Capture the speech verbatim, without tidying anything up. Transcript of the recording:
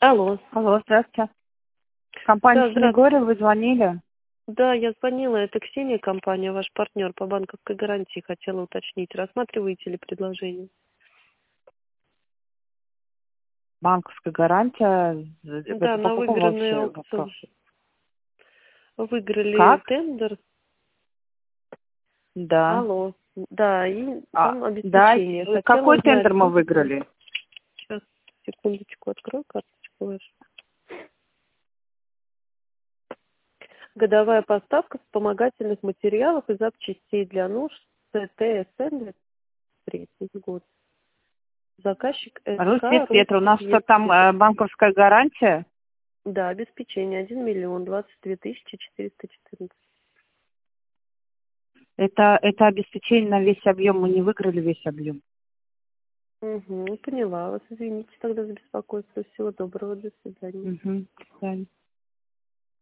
Алло. Алло, здравствуйте. Компания Да, здравствуйте. Снегория, вы звонили? Да, я звонила. Это Ксения, компания, ваш партнер по банковской гарантии. Хотела уточнить, рассматриваете ли предложение? Банковская гарантия. Да, Это по на какому выигранный вообще аукцион. вопросу? Выиграли Как? тендер. Да. Алло. Да, и А, там да, обеспечение. с- Хотела какой узнать. тендер мы выиграли? Сейчас, секундочку, открою карточку вашу. Годовая поставка вспомогательных материалов и запчастей для нужд ТТСН третий год. Заказчик Руснет СК Петра, у нас что там Русский. э, банковская гарантия? Да, обеспечение один миллион двадцать две тысячи четыреста четырнадцать. Это, это обеспечение на весь объем, мы не выиграли весь объем. Угу, поняла вас. Извините тогда за беспокойство. Всего доброго, до свидания. Угу.